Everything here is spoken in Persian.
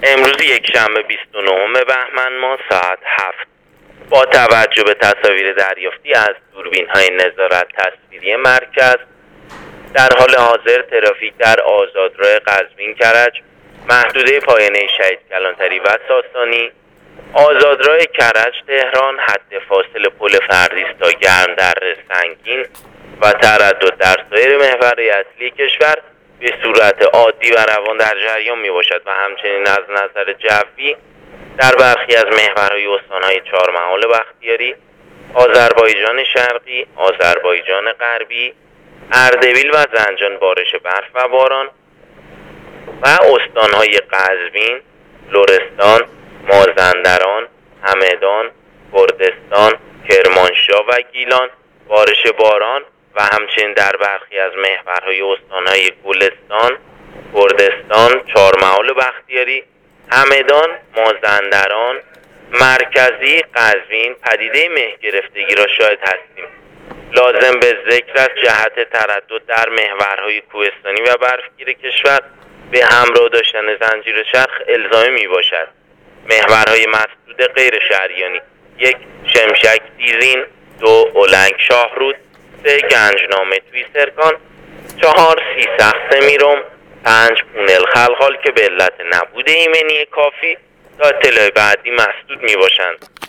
امروز یکشنبه 29 بهمن ماه ساعت 7 با توجه به تصاویر دریافتی از دوربین‌های نظارت تصویری مرکز، در حال حاضر ترافیک در آزادراه قزوین کرج، محدوده پایانه شهید کلانتری و ساسانی، آزادراه کرج تهران، حد فاصل پل فردیس تا گرمدره سنگین و تردد در سایر محورهای اصلی کشور به صورت عادی و روان در جریان می باشد و همچنین از نظر جوی در برخی از محورهای استانهای چهارمحال بختیاری، آذربایجان شرقی، آذربایجان غربی، اردبیل و زنجان بارش برف و باران و استانهای قزوین، لرستان، مازندران، همدان، کردستان، کرمانشاه و گیلان بارش باران و همچنین در برخی از محورهای استانهای گلستان، کردستان، چهارمحال بختیاری، همدان، مازندران، مرکزی، قزوین پدیده مه گرفتگی را شاهد هستیم. لازم به ذکر است جهت تردد در محورهای کوهستانی و برفگیر کشور به همراه داشتن زنجیر چرخ الزامی می باشد. محورهای مسدود غیر شهریانی: 1 شمشک دیزین، 2 اولنگ شاهرود، 3 گنجنامه توی سرکان، 4 سیسخ سمیرم، 5 پونل خلخال که به علت نبود ایمنی کافی تا اطلاع بعدی مسدود می باشند.